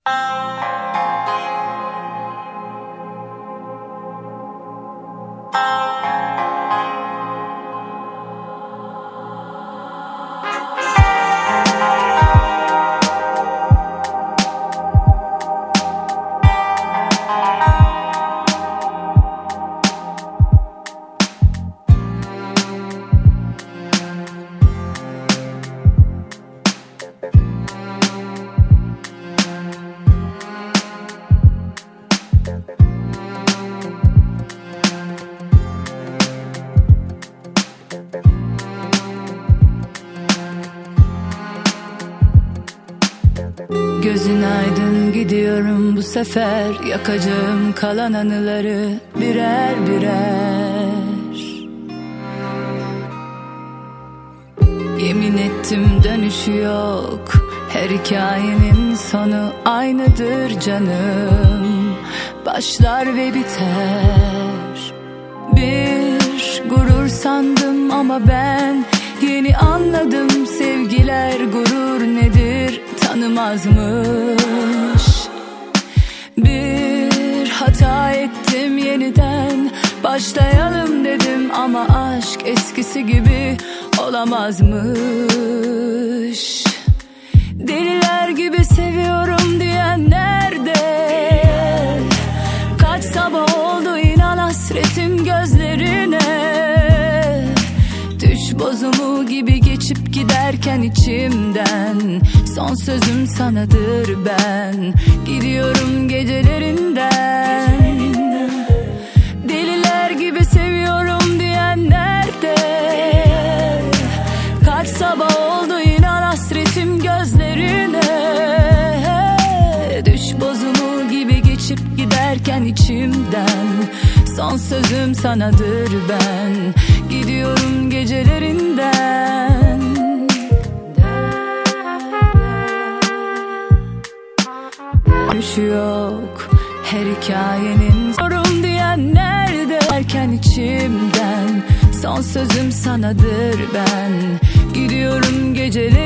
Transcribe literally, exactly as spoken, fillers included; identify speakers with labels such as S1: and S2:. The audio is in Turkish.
S1: Gözün aydın, gidiyorum bu sefer. Yakacağım kalan anıları birer birer. Yemin ettim dönüşü yok. Her hikayenin sonu aynıdır canım. Başlar ve biter. Bir gurur sandım ama ben yeni anladım. Sevgiler gurur nedir tanımazmış. Bir hata ettim, yeniden başlayalım dedim ama aşk eskisi gibi olamazmış. Deliler gibi seviyorum diyen nerede? Kaç sabah oldu inan hasretim gözlerine. Düş bozumu gibi geçip giderken içimden son sözüm sanadır ben. Gidiyorum gecelerinden. Deliler gibi seviyorum diyen nerede? Kaç sabah oldu inan hasretim gözlerine. Düş bozumu gibi geçip giderken içimden son sözüm sanadır ben. Gidiyorum gecelerinden. Dönüşü yok her hikayenin. Sorun diyen nerede? Erken içimden son sözüm sanadır ben. Gidiyorum geceleri.